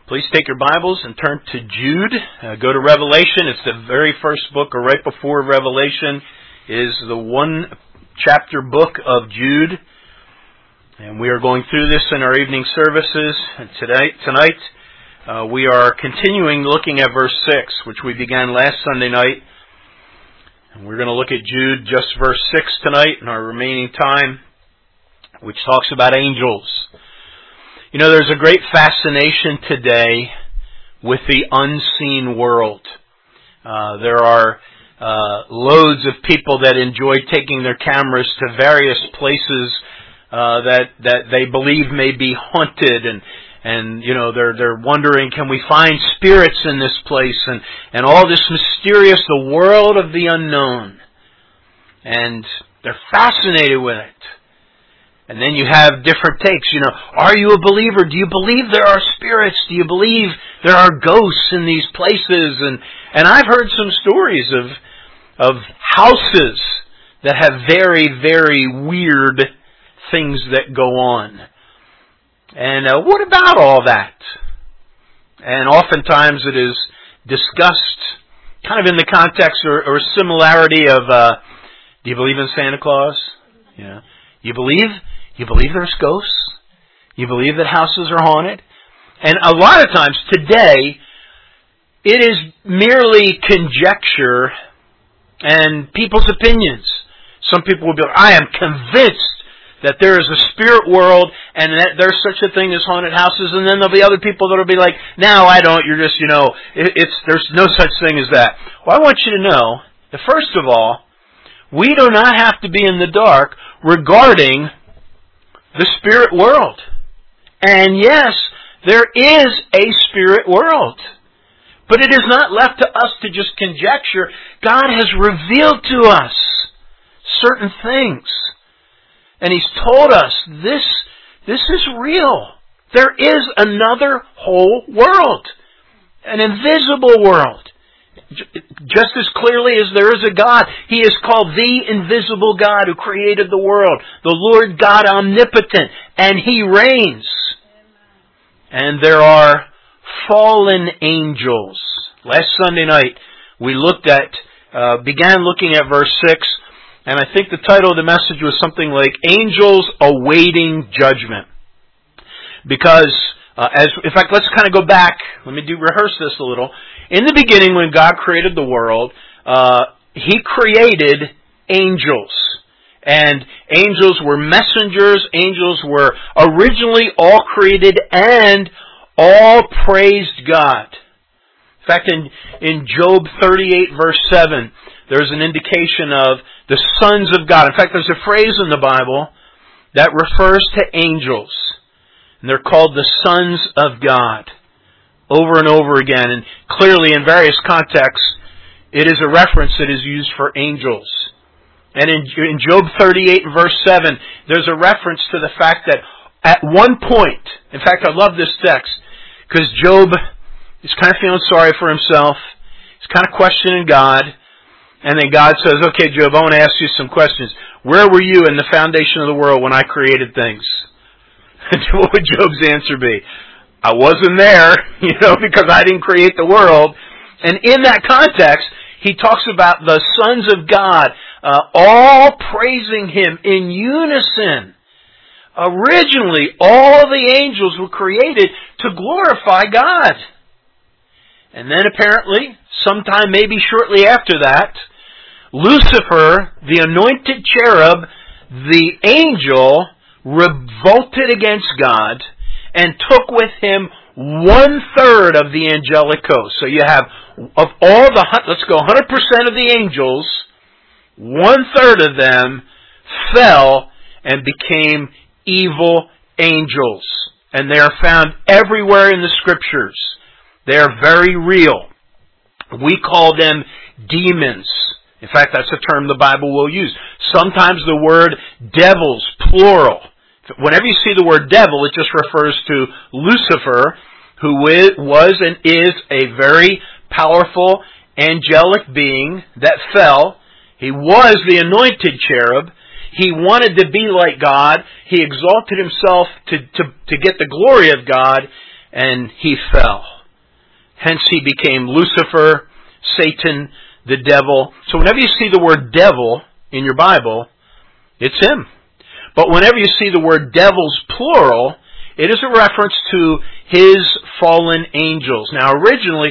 Please take your Bibles and turn to Jude. Go to Revelation. It's the very first book, or right before Revelation is the one chapter book of Jude. And we are going through this in our evening services. And tonight we are continuing looking at verse 6, which we began last Sunday night. And we're going to look at Jude, just verse 6 tonight in our remaining time, which talks about angels. You know, there's a great fascination today with the unseen world. There are loads of people that enjoy taking their cameras to various places that they believe may be haunted, and you know, they're wondering, can we find spirits in this place, and all this mysterious, the world of the unknown. And they're fascinated with it. And then you have different takes. You know, are you a believer? Do you believe there are spirits? Do you believe there are ghosts in these places? And I've heard some stories of houses that have very, very weird things that go on. And what about all that? And oftentimes it is discussed kind of in the context or similarity of, do you believe in Santa Claus? Yeah. You believe there's ghosts? You believe that houses are haunted? And a lot of times today, it is merely conjecture and people's opinions. Some people will be like, I am convinced that there is a spirit world and that there's such a thing as haunted houses. And then there'll be other people that will be like, no, I don't. You're just, there's no such thing as that. Well, I want you to know that first of all, we do not have to be in the dark regarding the spirit world. And yes, there is a spirit world. But it is not left to us to just conjecture. God has revealed to us certain things. And He's told us this is real. There is another whole world. An invisible world. Just as clearly as there is a God, He is called the invisible God who created the world, the Lord God omnipotent, and He reigns. And there are fallen angels. Last Sunday night, we began looking at verse 6, and I think the title of the message was something like, Angels Awaiting Judgment. Because, in fact, let's kind of go back, rehearse this a little. In the beginning, when God created the world, He created angels. And angels were messengers. Angels were originally all created and all praised God. In fact, in Job 38 verse 7, there's an indication of the sons of God. In fact, there's a phrase in the Bible that refers to angels. And they're called the sons of God. Over and over again, and clearly in various contexts, it is a reference that is used for angels. And in Job 38 verse 7, there's a reference to the fact that at one point, in fact I love this text, because Job is kind of feeling sorry for himself, he's kind of questioning God, and then God says, okay Job, I want to ask you some questions. Where were you in the foundation of the world when I created things? What would Job's answer be? I wasn't there, because I didn't create the world. And in that context, he talks about the sons of God all praising Him in unison. Originally, all the angels were created to glorify God. And then apparently, sometime maybe shortly after that, Lucifer, the anointed cherub, the angel, revolted against God and took with him 1/3 of the angelic host. So you have, of all let's go 100% of the angels, 1/3 of them fell and became evil angels. And they are found everywhere in the Scriptures. They are very real. We call them demons. In fact, that's a term the Bible will use. Sometimes the word devils, plural. Whenever you see the word devil, it just refers to Lucifer, who was and is a very powerful angelic being that fell. He was the anointed cherub. He wanted to be like God. He exalted himself to get the glory of God. and he fell. Hence he became Lucifer, Satan, the devil. So whenever you see the word devil in your Bible, it's him. But whenever you see the word devils plural, it is a reference to his fallen angels. Now originally,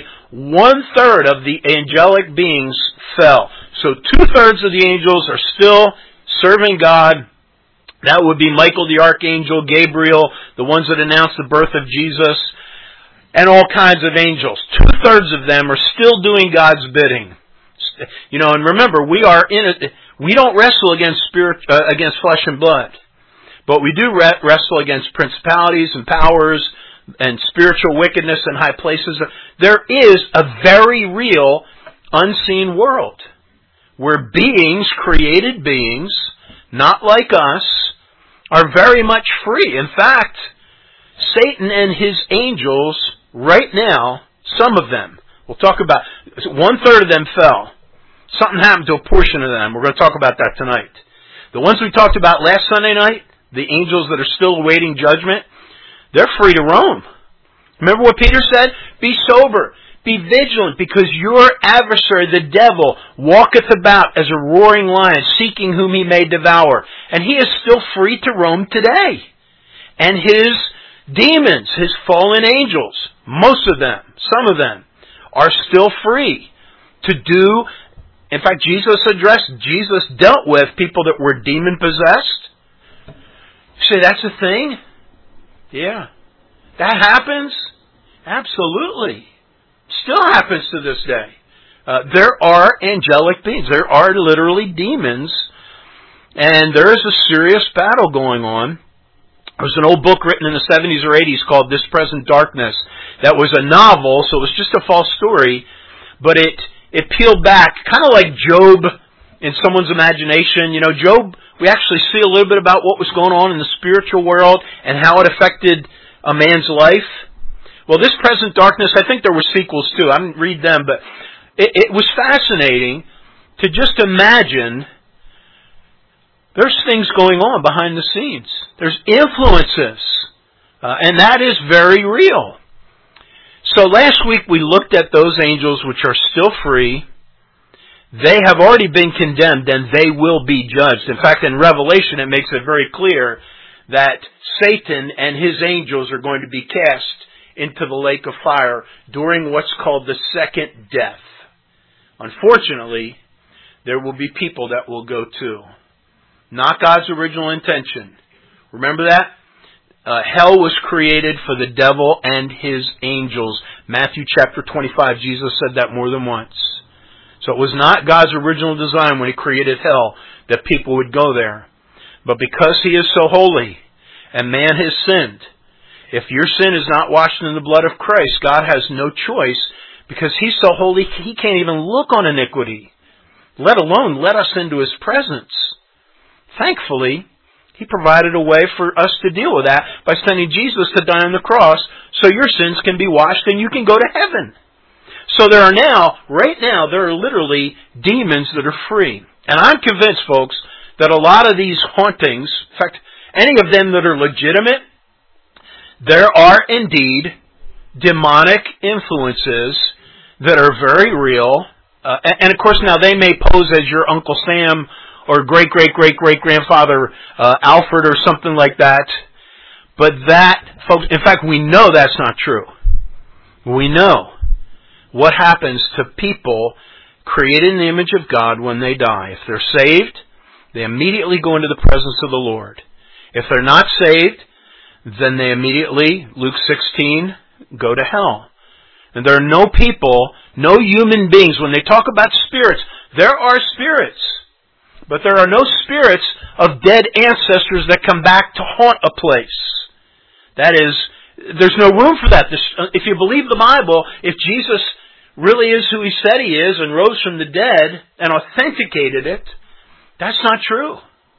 1/3 of the angelic beings fell. So 2/3 of the angels are still serving God. That would be Michael the Archangel, Gabriel, the ones that announced the birth of Jesus, and all kinds of angels. 2/3 of them are still doing God's bidding. You know, and remember, we don't wrestle against against flesh and blood, but we do wrestle against principalities and powers and spiritual wickedness in high places. There is a very real unseen world where beings, created beings, not like us, are very much free. In fact, Satan and his angels, right now, some of them, we'll talk about, 1/3 of them fell. Something happened to a portion of them. We're going to talk about that tonight. The ones we talked about last Sunday night, the angels that are still awaiting judgment, they're free to roam. Remember what Peter said? Be sober, be vigilant, because your adversary, the devil, walketh about as a roaring lion, seeking whom he may devour. And he is still free to roam today. And his demons, his fallen angels, most of them, some of them, are still free to do. In fact, Jesus dealt with people that were demon-possessed. You say, that's a thing? Yeah. That happens? Absolutely. Still happens to this day. There are angelic beings. There are literally demons. And there is a serious battle going on. There was an old book written in the 70s or 80s called This Present Darkness. That was a novel, so it was just a false story. But it peeled back, kind of like Job in someone's imagination. You know, Job, we actually see a little bit about what was going on in the spiritual world and how it affected a man's life. Well, This Present Darkness, I think there were sequels too. I didn't read them, but it was fascinating to just imagine there's things going on behind the scenes. There's influences, and that is very real. So last week we looked at those angels which are still free. They have already been condemned and they will be judged. In fact, in Revelation it makes it very clear that Satan and his angels are going to be cast into the lake of fire during what's called the second death. Unfortunately, there will be people that will go too. Not God's original intention. Remember that? Hell was created for the devil and his angels. Matthew chapter 25, Jesus said that more than once. So it was not God's original design when He created hell that people would go there. But because He is so holy and man has sinned, if your sin is not washed in the blood of Christ, God has no choice, because He's so holy He can't even look on iniquity, let alone let us into His presence. Thankfully, He provided a way for us to deal with that by sending Jesus to die on the cross so your sins can be washed and you can go to heaven. So there are right now, there are literally demons that are free. And I'm convinced, folks, that a lot of these hauntings, in fact, any of them that are legitimate, there are indeed demonic influences that are very real. And of course now they may pose as your Uncle Sam or great-great-great-great-grandfather Alfred or something like that. But that, folks, in fact, we know that's not true. We know what happens to people created in the image of God when they die. If they're saved, they immediately go into the presence of the Lord. If they're not saved, then they immediately, Luke 16, go to hell. And there are no people, no human beings, when they talk about spirits, there are spirits. But there are no spirits of dead ancestors that come back to haunt a place. That is, there's no room for that. If you believe the Bible, if Jesus really is who He said He is and rose from the dead and authenticated it, that's not true.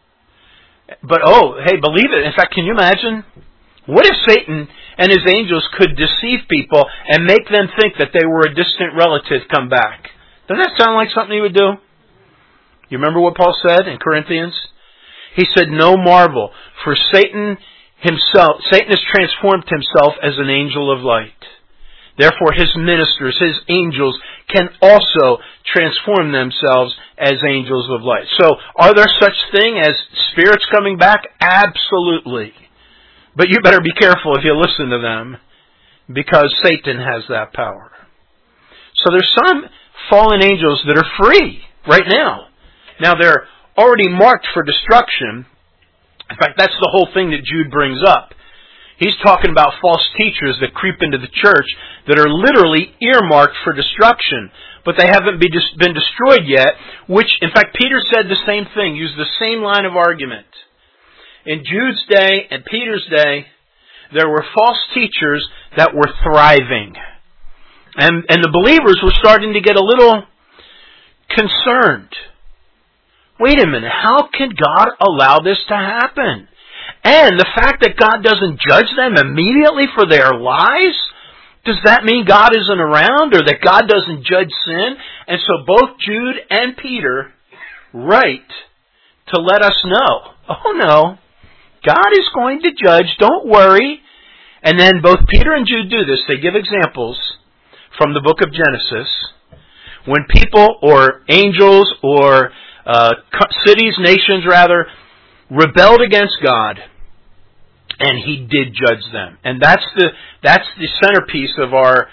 But hey, believe it. In fact, can you imagine? What if Satan and his angels could deceive people and make them think that they were a distant relative come back? Doesn't that sound like something he would do? You remember what Paul said in Corinthians? He said, "No marvel, for Satan himself, Satan has transformed himself as an angel of light. Therefore, his ministers, his angels, can also transform themselves as angels of light. So, are there such thing as spirits coming back? Absolutely. But you better be careful if you listen to them, because Satan has that power. So there's some fallen angels that are free right now. Now they're already marked for destruction. In fact, that's the whole thing that Jude brings up. He's talking about false teachers that creep into the church that are literally earmarked for destruction, but they haven't been destroyed yet, which, in fact, Peter said the same thing, used the same line of argument. In Jude's day and Peter's day, there were false teachers that were thriving. And the believers were starting to get a little concerned. Wait a minute, how can God allow this to happen? And the fact that God doesn't judge them immediately for their lies, does that mean God isn't around or that God doesn't judge sin? And so both Jude and Peter write to let us know, oh no, God is going to judge, don't worry. And then both Peter and Jude do this. They give examples from the book of Genesis when people or angels or cities, nations rather, rebelled against God, and He did judge them. And that's the centerpiece of our,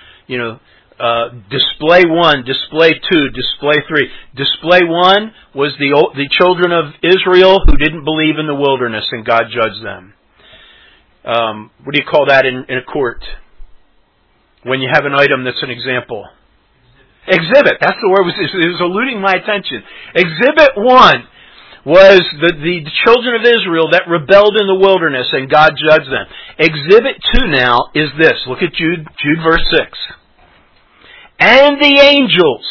display 1, display 2, display 3. Display 1 was the children of Israel who didn't believe in the wilderness, and God judged them. What do you call that in a court? When you have an item that's an example. Exhibit. That's the word. It was eluding my attention. Exhibit 1 was the children of Israel that rebelled in the wilderness and God judged them. Exhibit 2 now is this. Look at Jude verse 6. And the angels.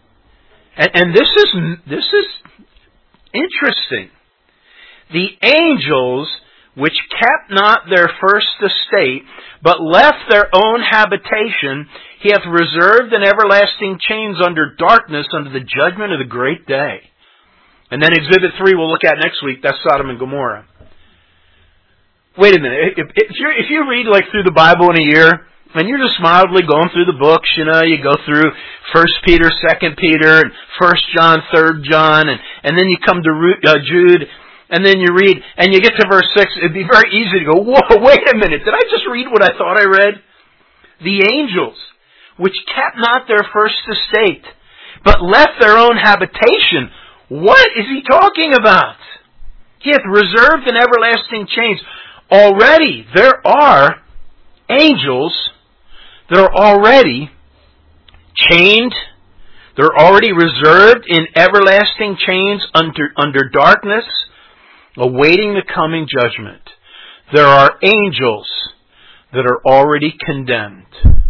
And this is interesting. The angels which kept not their first estate, but left their own habitation, He hath reserved in everlasting chains under darkness unto the judgment of the great day. And then Exhibit 3 we'll look at next week, that's Sodom and Gomorrah. Wait a minute, if you read through the Bible in a year, and you're just mildly going through the books, you go through 1 Peter, 2 Peter, and 1 John, 3 John, and then you come to Jude, and then you read, and you get to verse 6, it'd be very easy to go, whoa, wait a minute, did I just read what I thought I read? The angels, which kept not their first estate, but left their own habitation. What is he talking about? He hath reserved in everlasting chains. Already there are angels that are already chained. They're already reserved in everlasting chains under darkness, awaiting the coming judgment. There are angels that are already condemned.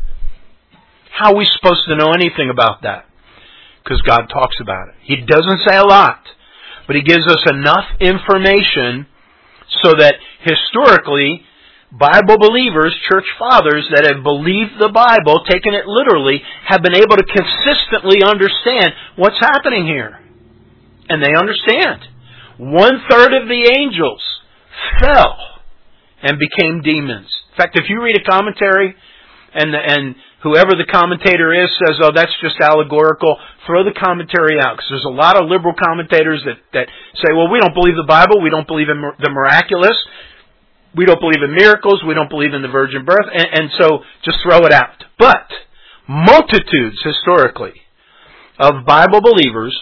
How are we supposed to know anything about that? Because God talks about it. He doesn't say a lot, but He gives us enough information so that historically, Bible believers, church fathers that have believed the Bible, taken it literally, have been able to consistently understand what's happening here. And they understand. 1/3 of the angels fell and became demons. In fact, if you read a commentary and whoever the commentator is says, oh, that's just allegorical, throw the commentary out. Because there's a lot of liberal commentators that say, well, we don't believe the Bible, we don't believe in the miraculous, we don't believe in miracles, we don't believe in the virgin birth, and so just throw it out. But multitudes, historically, of Bible believers,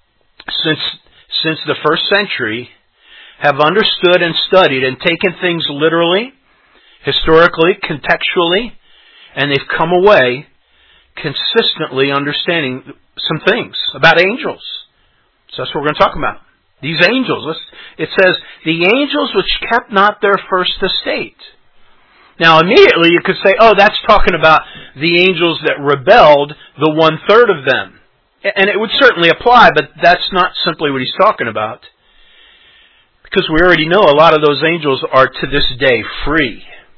since the first century, have understood and studied and taken things literally, historically, contextually, and they've come away consistently understanding some things about angels. So that's what we're going to talk about. These angels. It says, the angels which kept not their first estate. Now immediately you could say, oh, that's talking about the angels that rebelled, the 1/3 of them. And it would certainly apply, but that's not simply what he's talking about. Because we already know a lot of those angels are to this day free.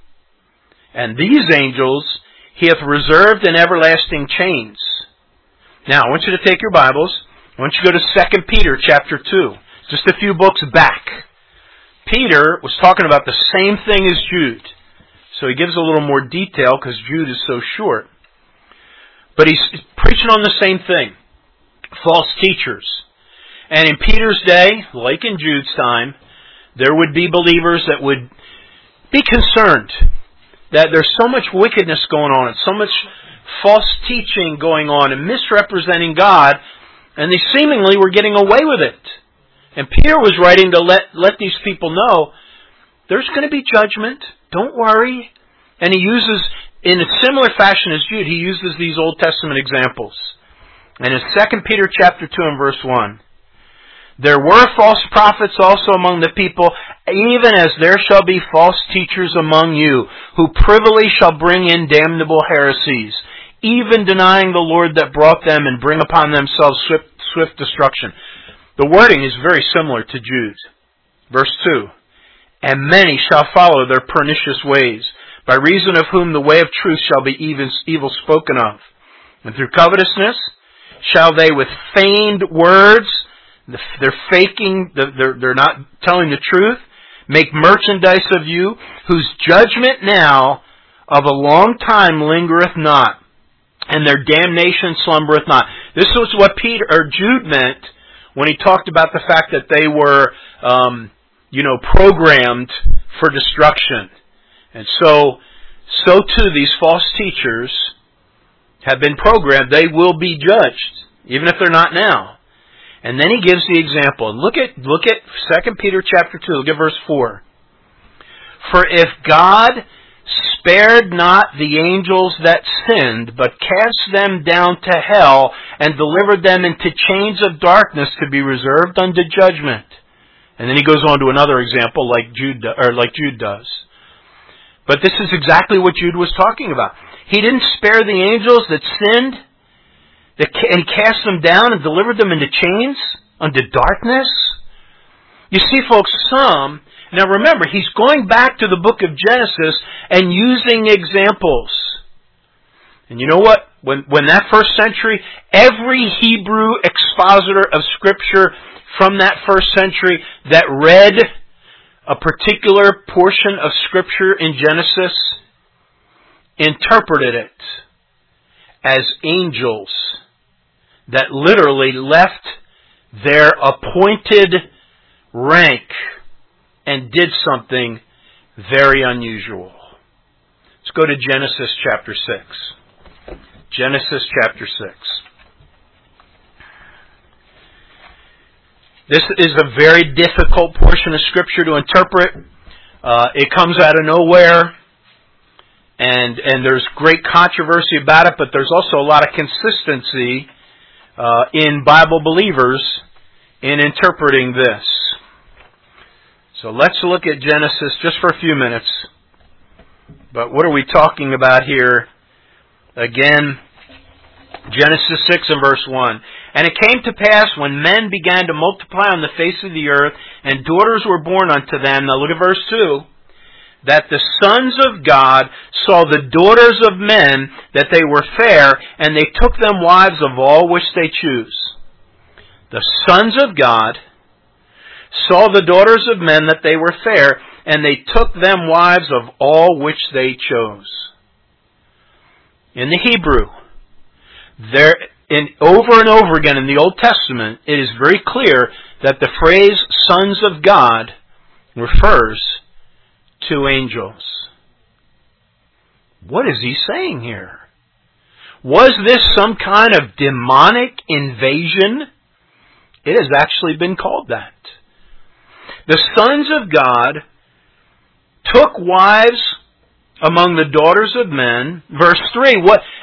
And these angels He hath reserved in everlasting chains. Now, I want you to take your Bibles. I want you to go to 2 Peter chapter 2. Just a few books back. Peter was talking about the same thing as Jude. So he gives a little more detail because Jude is so short. But he's preaching on the same thing. False teachers. And in Peter's day, like in Jude's time, there would be believers that would be concerned that there's so much wickedness going on and so much false teaching going on and misrepresenting God, and they seemingly were getting away with it. And Peter was writing to let these people know, there's going to be judgment, don't worry. And he uses, in a similar fashion as Jude, he uses these Old Testament examples. And in 2 Peter chapter 2 and verse 1, there were false prophets also among the people, even as there shall be false teachers among you, who privily shall bring in damnable heresies, even denying the Lord that brought them, and bring upon themselves swift destruction. The wording is very similar to Jude. Verse 2, and many shall follow their pernicious ways, by reason of whom the way of truth shall be evil spoken of. And through covetousness shall they with feigned words, they're faking, they're not telling the truth, make merchandise of you, whose judgment now of a long time lingereth not, and their damnation slumbereth not. This was what Jude meant when he talked about the fact that they were, programmed for destruction. And so too these false teachers have been programmed. They will be judged, even if they're not now. And then he gives the example. Look at 2 Peter chapter 2. Look at verse 4. For if God spared not the angels that sinned, but cast them down to hell, and delivered them into chains of darkness to be reserved unto judgment. And then he goes on to another example like Jude does. But this is exactly what Jude was talking about. He didn't spare the angels that sinned, and cast them down and delivered them into chains, unto darkness. You see, folks, now remember, he's going back to the book of Genesis and using examples. And you know what? When that first century, every Hebrew expositor of Scripture from that first century that read a particular portion of Scripture in Genesis interpreted it as angels that literally left their appointed rank and did something very unusual. Let's go to Genesis chapter 6. Genesis chapter 6. This is a very difficult portion of Scripture to interpret. It comes out of nowhere, and there's great controversy about it, but there's also a lot of consistency in Bible believers in interpreting this. So let's look at Genesis just for a few minutes. But what are we talking about here? Again, Genesis 6 and verse 1. And it came to pass when men began to multiply on the face of the earth, and daughters were born unto them. Now look at verse 2. That the sons of God saw the daughters of men, that they were fair, and they took them wives of all which they choose. The sons of God saw the daughters of men, that they were fair, and they took them wives of all which they chose. In the Hebrew, over and over again in the Old Testament, it is very clear that the phrase sons of God refers to angels. What is he saying here? Was this some kind of demonic invasion? It has actually been called that. The sons of God took wives among the daughters of men. Verse 3,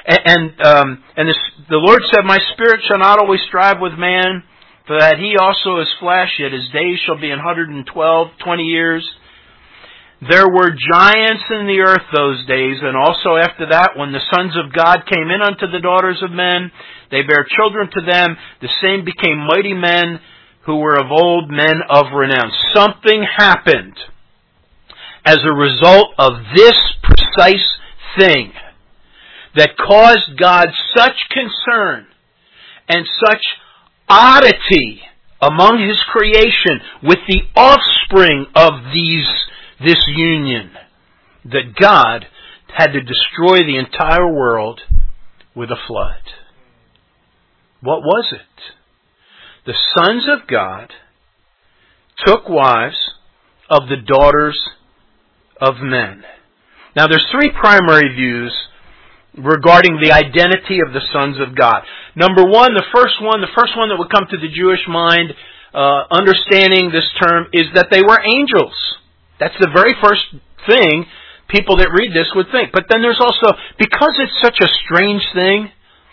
the Lord said, my spirit shall not always strive with man, for that he also is flesh, yet his days shall be 20 years. There were giants in the earth those days, and also after that, when the sons of God came in unto the daughters of men, they bare children to them. The same became mighty men who were of old, men of renown. Something happened as a result of this precise thing that caused God such concern and such oddity among His creation with the offspring of this union, that God had to destroy the entire world with a flood. What was it? The sons of God took wives of the daughters of men. Now there's three primary views regarding the identity of the sons of God. Number one, the first one that would come to the Jewish mind, understanding this term, is that they were angels. That's the very first thing people that read this would think. But then there's also, because it's such a strange thing,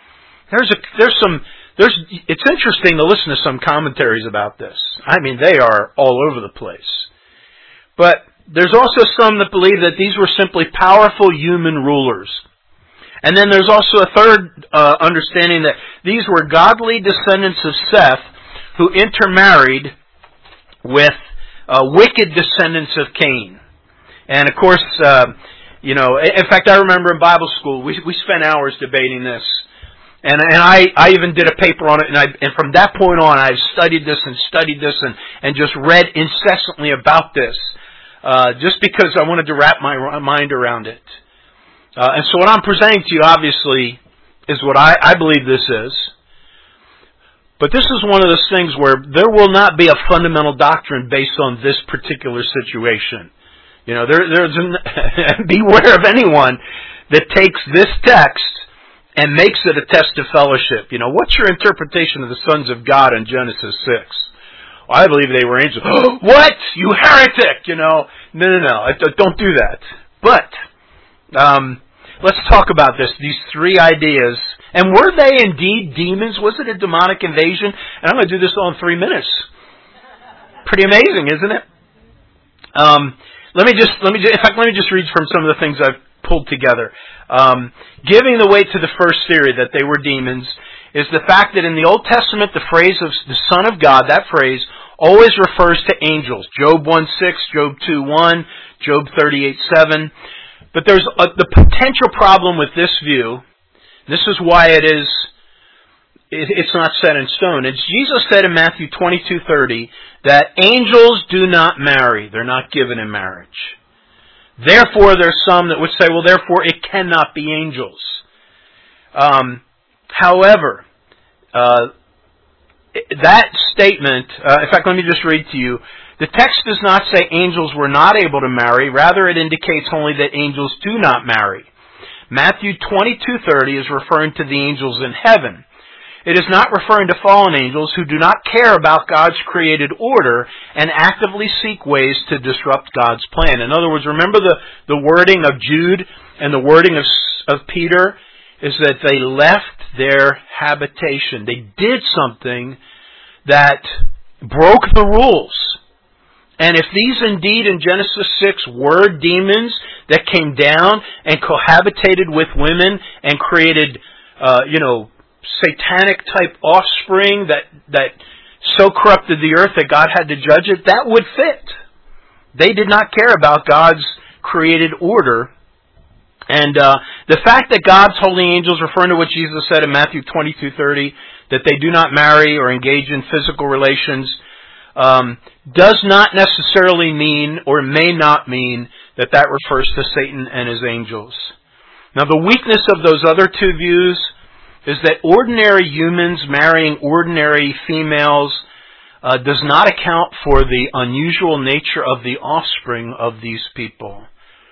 it's interesting to listen to some commentaries about this. I mean, they are all over the place. But there's also some that believe that these were simply powerful human rulers. And then there's also a third understanding that these were godly descendants of Seth who intermarried with wicked descendants of Cain. And of course, in fact, I remember in Bible school, we spent hours debating this. And I even did a paper on it, and from that point on, I've studied this and just read incessantly about this. Just because I wanted to wrap my mind around it. And so what I'm presenting to you, obviously, is what I believe this is. But this is one of those things where there will not be a fundamental doctrine based on this particular situation. Beware of anyone that takes this text and makes it a test of fellowship. What's your interpretation of the sons of God in Genesis 6? I believe they were angels. What? You heretic! No. Don't do that. But let's talk about this. These three ideas. And were they indeed demons? Was it a demonic invasion? And I'm going to do this all in 3 minutes. Pretty amazing, isn't it? Let me just read from some of the things I've pulled together. Giving the weight to the first theory that they were demons is the fact that in the Old Testament, the phrase of the Son of God, that phrase, always refers to angels. Job 1:6, Job 2:1, Job 38:7. But there's the potential problem with this view. This is why it's not set in stone. It's Jesus said in Matthew 22:30 that angels do not marry. They're not given in marriage. Therefore, there's some that would say, well, therefore it cannot be angels. However, that statement, in fact, let me just read to you. The text does not say angels were not able to marry. Rather, it indicates only that angels do not marry. Matthew 22:30 is referring to the angels in heaven. It is not referring to fallen angels who do not care about God's created order and actively seek ways to disrupt God's plan. In other words, remember the wording of Jude and the wording of Peter is that they left their habitation. They did something that broke the rules. And if these indeed in Genesis 6 were demons that came down and cohabitated with women and created, satanic type offspring that so corrupted the earth that God had to judge it, that would fit. They did not care about God's created order. And the fact that God's holy angels, referring to what Jesus said in Matthew 22:30, that they do not marry or engage in physical relations, does not necessarily mean or may not mean that refers to Satan and his angels. Now the weakness of those other two views is that ordinary humans marrying ordinary females does not account for the unusual nature of the offspring of these people.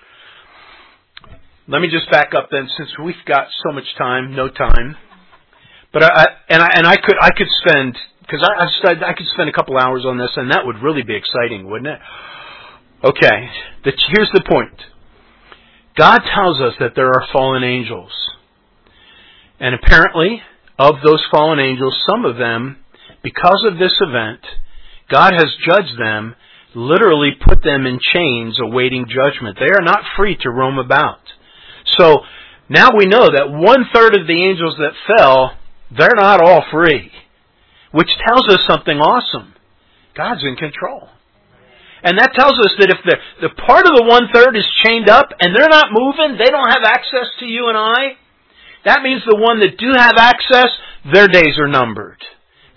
Let me just back up then, since we've got so much time, no time. But I could spend, because I could spend a couple hours on this, and that would really be exciting, wouldn't it? Okay, here's the point. God tells us that there are fallen angels. And apparently, of those fallen angels, some of them, because of this event, God has judged them, literally put them in chains awaiting judgment. They are not free to roam about. So, now we know that 1/3 of the angels that fell, they're not all free. Which tells us something awesome. God's in control. And that tells us that if the part of the 1/3 is chained up and they're not moving, they don't have access to you and I, that means the one that do have access, their days are numbered.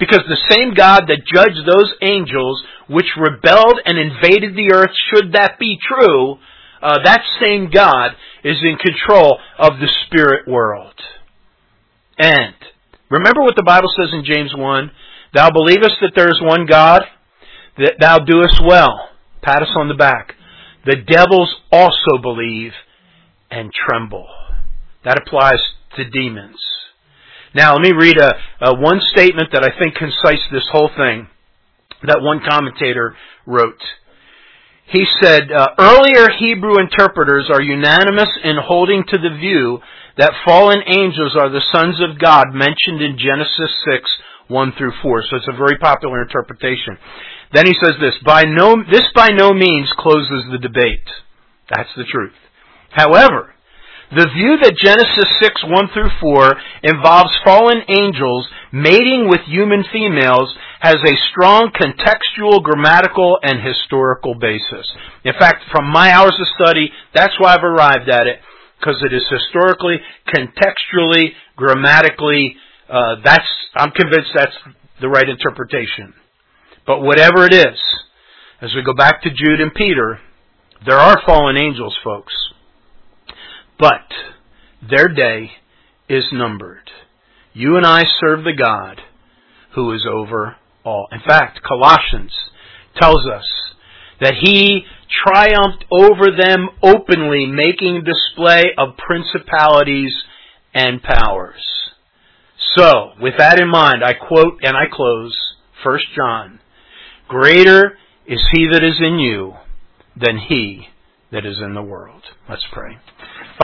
Because the same God that judged those angels which rebelled and invaded the earth, should that be true, that same God is in control of the spirit world. And remember what the Bible says in James 1, thou believest that there is one God, that thou doest well. Pat us on the back. The devils also believe and tremble. That applies to demons. Now let me read one statement that I think concises this whole thing, that one commentator wrote. He said, earlier Hebrew interpreters are unanimous in holding to the view that fallen angels are the sons of God mentioned in Genesis 6, 1 through 4. So it's a very popular interpretation. Then he says this by no means closes the debate. That's the truth. However, the view that Genesis 6, 1 through 4 involves fallen angels mating with human females has a strong contextual, grammatical, and historical basis. In fact, from my hours of study, that's why I've arrived at it, because it is historically, contextually, grammatically, I'm convinced that's the right interpretation. But whatever it is, as we go back to Jude and Peter, there are fallen angels, folks. But their day is numbered. You and I serve the God who is over all. In fact, Colossians tells us that He triumphed over them openly, making display of principalities and powers. So, with that in mind, I quote and I close 1 John. Greater is He that is in you than he that is in the world. Let's pray.